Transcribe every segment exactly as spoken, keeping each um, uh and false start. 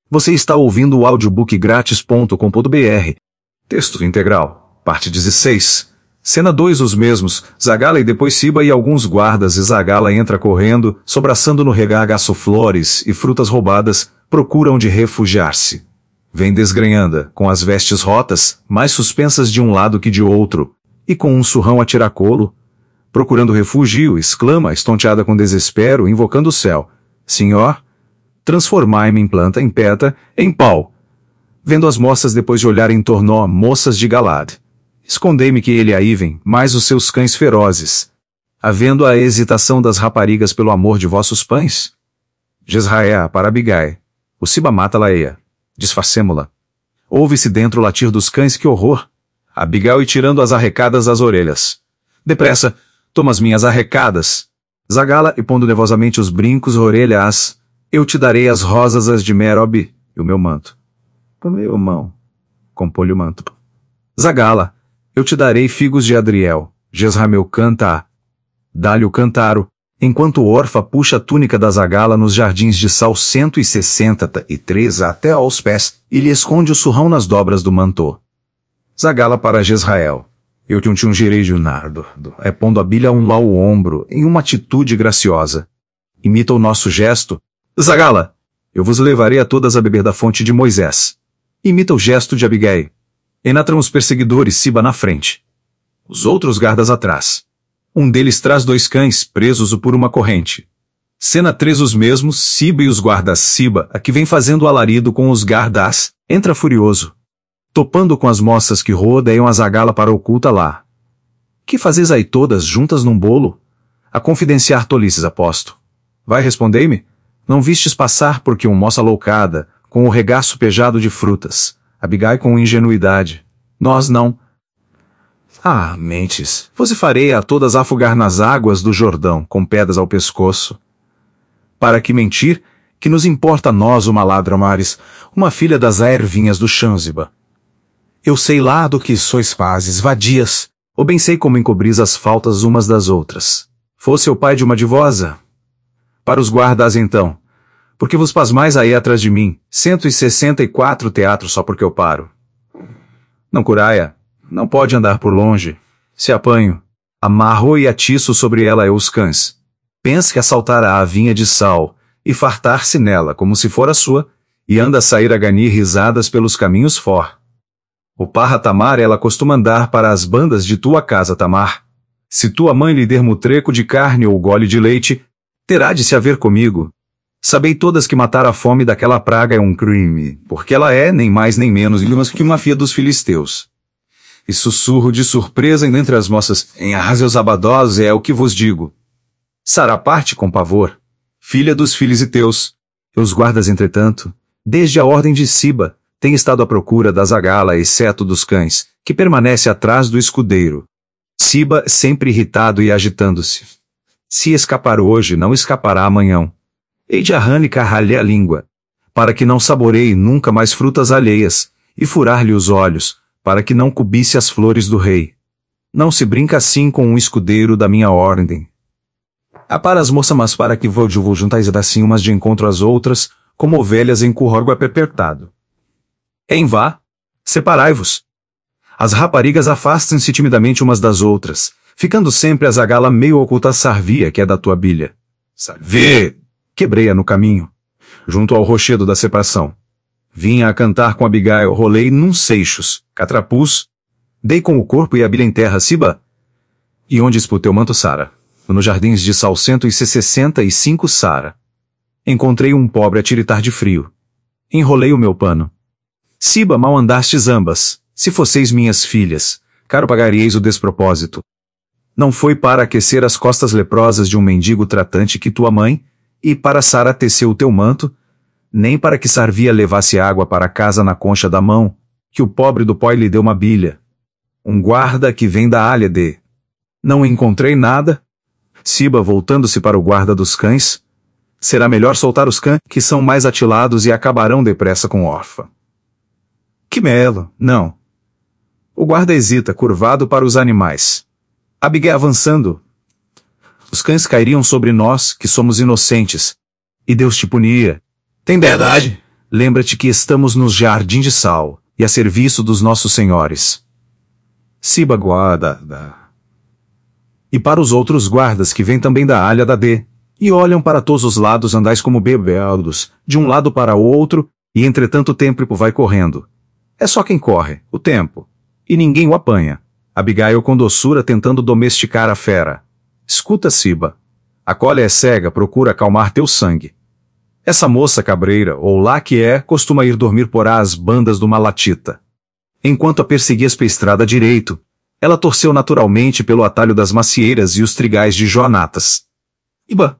Você está ouvindo o audiobook grátis ponto com ponto br. Texto integral. Parte dezesseis. Cena dois. Os mesmos, Zagala e depois Siba e alguns guardas, e Zagala entra correndo, sobraçando no regaço flores e frutas roubadas, procuram de refugiar-se. Vem desgrenhanda, com as vestes rotas, mais suspensas de um lado que de outro, e com um surrão a tiracolo. Procurando refúgio, exclama, estonteada com desespero, invocando o céu. Senhor, transformai-me em planta, em peta, em pau. Vendo as moças depois de olhar em torno, moças de Galad. Escondei-me que ele aí vem, mais os seus cães ferozes. Havendo a hesitação das raparigas pelo amor de vossos pães? Jezrael para Abigai. O Siba mata Laia. Disfarcemo-la. Ouve-se dentro o latir dos cães, que horror. Abigail e tirando as arrecadas das orelhas. Depressa, toma as minhas arrecadas. Zagala e pondo nervosamente os brincos orelhas. Eu te darei as rosas as de Merob e o meu manto. O meu mão. Compolhe o manto. Zagala, eu te darei figos de Adriel. Jezrael canta. Dá-lhe o cantaro, enquanto Orfa puxa a túnica da Zagala nos jardins de Sal cento e sessenta e três até aos pés, e lhe esconde o surrão nas dobras do manto. Zagala para Jezrael. Eu te ungirei de nardo, é pondo a bilha um ao ombro, em uma atitude graciosa. Imita o nosso gesto. Zagala, eu vos levarei a todas a beber da fonte de Moisés. Imita o gesto de Abigail. Enatram os perseguidores, Siba na frente. Os outros guardas atrás. Um deles traz dois cães, presos por uma corrente. Cena três. Os mesmos, Siba e os guardas. Siba, a que vem fazendo alarido com os guardas, entra furioso. Topando com as moças que rodeiam a Zagala para oculta lá. Que fazes aí todas juntas num bolo? A confidenciar tolices, aposto. Vai, respondei-me. Não vistes passar porque um moça loucada, com o regaço pejado de frutas. Abigai com ingenuidade. Nós não. Ah, mentes, você farei a todas afogar nas águas do Jordão, com pedras ao pescoço. Para que mentir, que nos importa a nós uma ladra mares, uma filha das ervinhas do Xânziba. Eu sei lá do que sois pazes, vadias, ou bem sei como encobris as faltas umas das outras. Fosse o pai de uma divosa? Para os guardas então, porque vos pasmais aí atrás de mim, cento e sessenta e quatro teatros só porque eu paro. Não curaia, não pode andar por longe. Se apanho, amarro e atiço sobre ela eu os cães. Pense que assaltará a vinha de Sal, e fartar-se nela como se fora sua, e anda a sair a ganir risadas pelos caminhos for. O parra Tamar ela costuma andar para as bandas de tua casa, Tamar. Se tua mãe lhe der mutreco de carne ou gole de leite, terá de se haver comigo. Sabei todas que matar a fome daquela praga é um crime, porque ela é, nem mais nem menos, que uma filha dos filisteus. E sussurro de surpresa entre as moças, em arraseus abadosos é o que vos digo. Sara parte com pavor, filha dos filisteus. E os guardas, entretanto, desde a ordem de Siba, têm estado à procura da Zagala, exceto dos cães, que permanece atrás do escudeiro. Siba sempre irritado e agitando-se. Se escapar hoje, não escapará amanhã. Hei de arrancar-lhe a língua, para que não saboreie nunca mais frutas alheias, e furar-lhe os olhos, para que não cubisse as flores do rei. Não se brinca assim com um escudeiro da minha ordem. Há para as moças, mas para que vou juntais assim umas de encontro às outras, como ovelhas em curro apertado. Em vá, separai-vos. As raparigas afastem-se timidamente umas das outras, ficando sempre a Zagala meio oculta a sarvia que é da tua bilha. Sarvê! Quebrei-a no caminho, junto ao rochedo da separação. Vinha a cantar com Abigail, rolei num seixos, catrapus, dei com o corpo e a bilha em terra, Siba. E onde esputei o manto, Sara? Nos jardins de Sal cento e sessenta e cinco, Sara. Encontrei um pobre a tiritar de frio. Enrolei o meu pano. Siba, mal andastes ambas, se fosseis minhas filhas, caro pagaríeis o despropósito. Não foi para aquecer as costas leprosas de um mendigo tratante que tua mãe, e para Sara teceu o teu manto, nem para que Sarvia levasse água para casa na concha da mão, que o pobre do pó lhe deu uma bilha. Um guarda que vem da alha de... Não encontrei nada. Siba, voltando-se para o guarda dos cães, será melhor soltar os cães, que são mais atilados e acabarão depressa com Orfa. Que melo, não. O guarda hesita, curvado para os animais. Abigail avançando. Os cães cairiam sobre nós, que somos inocentes. E Deus te punia. Tem verdade? lembra-te que estamos nos Jardim de Sal, e a serviço dos nossos senhores. Siba guarda. E para os outros guardas que vêm também da alha da D, e olham para todos os lados andais como bebeldos, de um lado para o outro, e entretanto o tempo vai correndo. É só quem corre, o tempo. E ninguém o apanha. Abigail com doçura tentando domesticar a fera. Escuta, Siba. A colha é cega, procura acalmar teu sangue. Essa moça cabreira, ou lá que é, costuma ir dormir por as bandas do Malatita. Enquanto a perseguias pela estrada direito, ela torceu naturalmente pelo atalho das macieiras e os trigais de Joanatas. Iba.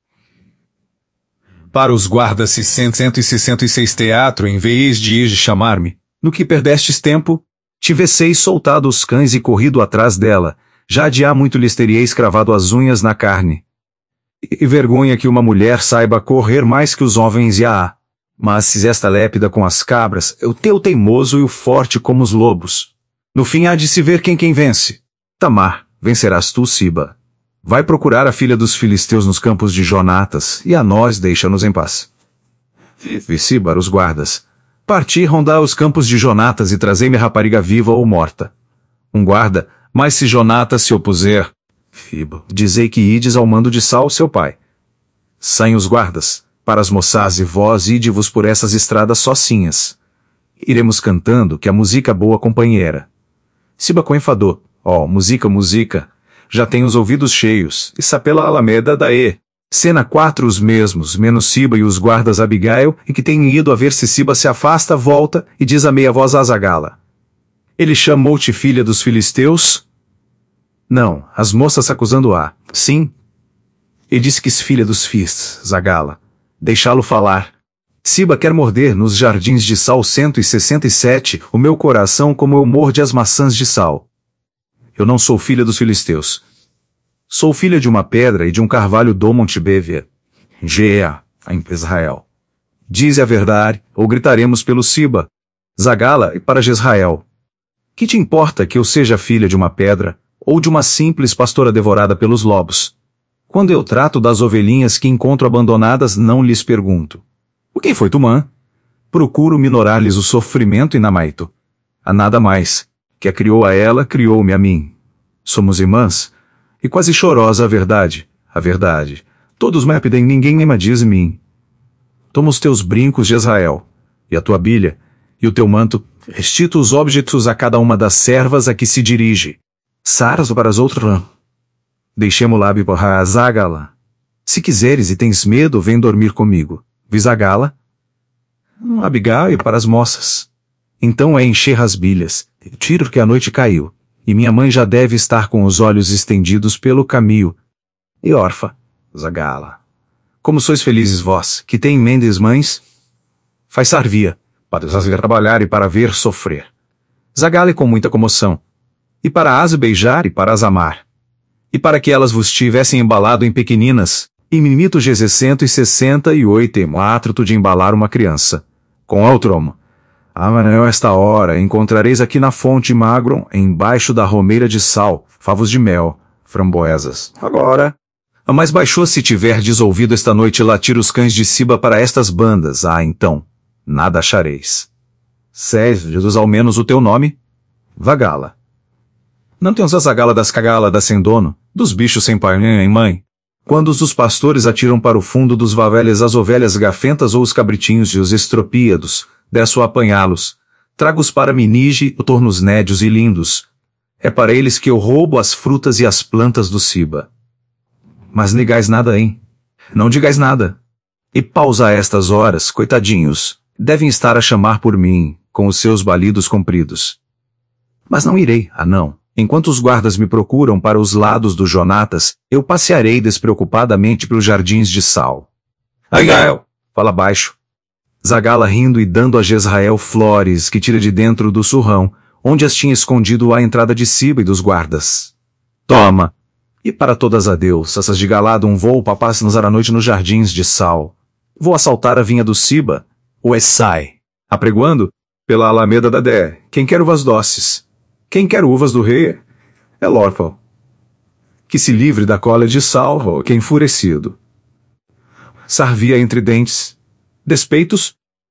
Para os guardas cento e sessenta e seis teatro, em vez de ir chamar-me, no que perdestes tempo, tivesseis soltado os cães e corrido atrás dela, já de há muito lhes teríeis cravado as unhas na carne. E vergonha que uma mulher saiba correr mais que os homens e a há. Mas se esta lépida com as cabras, o teu teimoso e o forte como os lobos. No fim há de se ver quem quem vence. Tamar, vencerás tu, Siba. Vai procurar a filha dos filisteus nos campos de Jonatas, e a nós deixa-nos em paz. Vi Siba, os guardas. Parti rondar os campos de Jonatas e trazei-me a rapariga viva ou morta. Um guarda, mas se Jonatas se opuser, Fibo, dizei que ides ao mando de Saul, seu pai. Saem os guardas, para as moçás e vós ide-vos por essas estradas sozinhas. Iremos cantando, que a música boa companheira. Siba coenfadou, ó, oh, música, música, já tem os ouvidos cheios, e sapela alameda da E. Cena quatro os mesmos, menos Siba e os guardas Abigail, e que têm ido a ver se Siba se afasta, volta, e diz a meia voz a Zagala. Ele chamou-te filha dos filisteus? Não, as moças acusando-a. Sim. E disse que filha dos Fis, Zagala. Deixá-lo falar. Siba quer morder nos jardins de Sal cento e sessenta e sete o meu coração como eu morde as maçãs de Sal. Eu não sou filha dos filisteus. Sou filha de uma pedra e de um carvalho do Monte Bévia. Gea, em Israel. Dize a verdade, ou gritaremos pelo Siba, Zagala e para Jezrael. Que te importa que eu seja filha de uma pedra, ou de uma simples pastora devorada pelos lobos? Quando eu trato das ovelhinhas que encontro abandonadas, não lhes pergunto. O quem foi Tumã? Procuro minorar-lhes o sofrimento e namaito. A nada mais. Que a criou a ela, criou-me a mim. Somos irmãs? E quase chorosa a verdade, a verdade. Todos me pedem, ninguém me diz mim. Toma os teus brincos de Israel, e a tua bilha, e o teu manto, restitui os objetos a cada uma das servas a que se dirige. Saras para as outras. Deixemo lá biporra a Zagala. Se quiseres e tens medo, vem dormir comigo. Visagala? Abigail e para as moças. Então é encher as bilhas. Tiro que a noite caiu, e minha mãe já deve estar com os olhos estendidos pelo caminho. E órfã, Zagala. Como sois felizes vós, que tem mendes mães? Faz sarvia, para as ver trabalhar e para ver sofrer. Zagala com muita comoção. E para as beijar e para as amar. E para que elas vos tivessem embalado em pequeninas, e mimito G Z cento e sessenta e oito em atrito de embalar uma criança. Com outromo. Amanhã esta hora encontrareis aqui na fonte Magron, embaixo da romeira de sal, favos de mel, framboesas. Agora, a mais baixou se tiverdes ouvido esta noite latir os cães de Siba para estas bandas, ah, então, nada achareis. Sés, Jesus ao menos o teu nome? Vagala. Não tens a Zagala das cagala da sem dono, dos bichos sem pai nem mãe? Quando os dos pastores atiram para o fundo dos vavelhas as ovelhas gafentas ou os cabritinhos e os estropíados, desço a apanhá-los. Trago-os para Minige, tornos nédios e lindos. É para eles que eu roubo as frutas e as plantas do Siba. Mas negais nada, hein? Não digais nada. E pausa a estas horas, coitadinhos, devem estar a chamar por mim, com os seus balidos compridos. Mas não irei, ah não. Enquanto os guardas me procuram para os lados do Jonatas, eu passearei despreocupadamente pelos jardins de Sal. Abigail! Fala baixo. Zagala rindo e dando a Jezrael flores que tira de dentro do surrão, onde as tinha escondido à entrada de Siba e dos guardas. Toma! E para todas adeus, essas de galado um voo para passar a noite nos jardins de Sal. Vou assaltar a vinha do Siba, o Essai, apregoando, pela alameda da Dé, quem quer uvas doces. Quem quer uvas do rei é Lorfal. Que se livre da cola de Salvo, que é enfurecido. Sarvia entre dentes. Despeitos,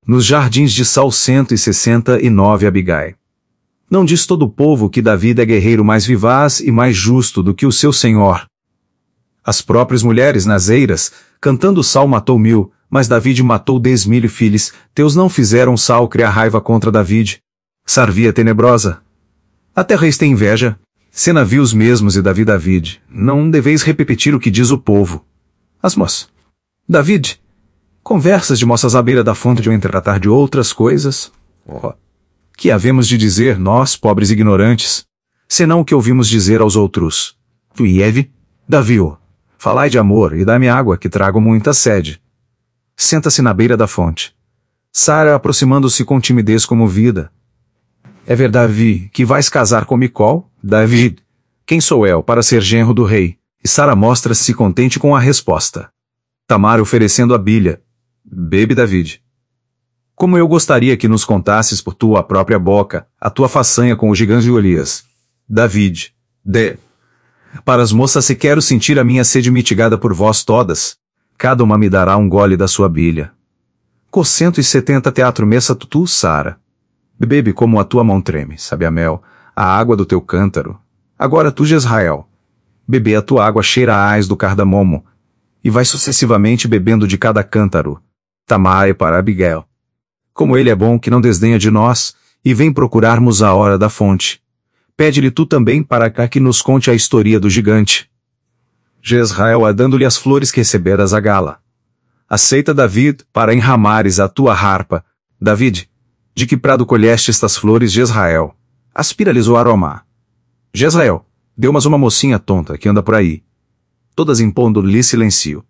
Nos jardins de Sal cento e sessenta e nove Abigail. Não diz todo o povo que Davi é guerreiro mais vivaz e mais justo do que o seu senhor. As próprias mulheres nazeiras, cantando Saul matou mil, mas Davi matou dez mil filhos, teus não fizeram Saul criar raiva contra Davi. Sarvia tenebrosa. Até reis tem inveja. Se navios mesmos e Davi David, não deveis repetir o que diz o povo. As moças. David, conversas de moças à beira da fonte de eu tratar de outras coisas? Oh. Que havemos de dizer, nós, pobres ignorantes, senão o que ouvimos dizer aos outros? Tu e Eve? Davi, oh, falai de amor e dá-me água, que trago muita sede. Senta-se na beira da fonte. Sara aproximando-se com timidez comovida. É verdade que vais casar com Micol, Davi? Quem sou eu para ser genro do rei? E Sara mostra-se contente com a resposta. Tamar oferecendo a bilha. Bebe, David. Como eu gostaria que nos contasses por tua própria boca a tua façanha com o gigante de Golias. David. D. Para as moças se quero sentir a minha sede mitigada por vós todas. Cada uma me dará um gole da sua bilha. Co cento e setenta teatro messa tu, Sara. Bebe como a tua mão treme, sabe a mel, a água do teu cântaro. Agora tu, Jezrael. Bebe a tua água cheira a ás do cardamomo. E vai sucessivamente bebendo de cada cântaro. Tamar é para Abigail. Como ele é bom que não desdenha de nós, e vem procurarmos a hora da fonte. Pede-lhe tu também para cá que nos conte a história do gigante. Jezrael a dando-lhe as flores que receberas a gala. Aceita David, para enramares a tua harpa. David, de que prado colheste estas flores, Jezrael? Aspira-lhes o aroma. Jezrael, deu-mas uma mocinha tonta que anda por aí. Todas impondo-lhe silêncio.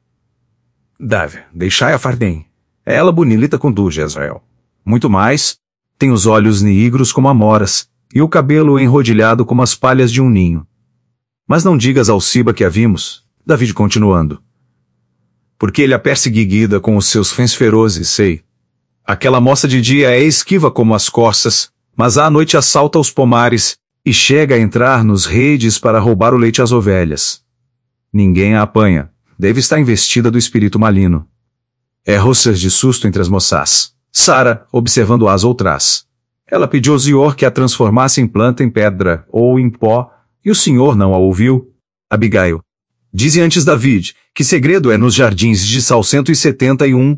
Davi, deixai a fardem. É ela bonita com tu, Jezrael. Muito mais, tem os olhos negros como amoras, e o cabelo enrodilhado como as palhas de um ninho. Mas não digas ao Siba que a vimos, Davi continuando. Porque ele a perseguida com os seus fãs ferozes, sei. Aquela moça de dia é esquiva como as corças, mas à noite assalta os pomares, e chega a entrar nos redes para roubar o leite às ovelhas. Ninguém a apanha, deve estar investida do espírito maligno. É roças de susto entre as moças. Sara, observando as outras. Ela pediu ao Senhor que a transformasse em planta em pedra, ou em pó, e o Senhor não a ouviu. Abigail. Dize antes David, que segredo é nos jardins de Sal cento e setenta e um,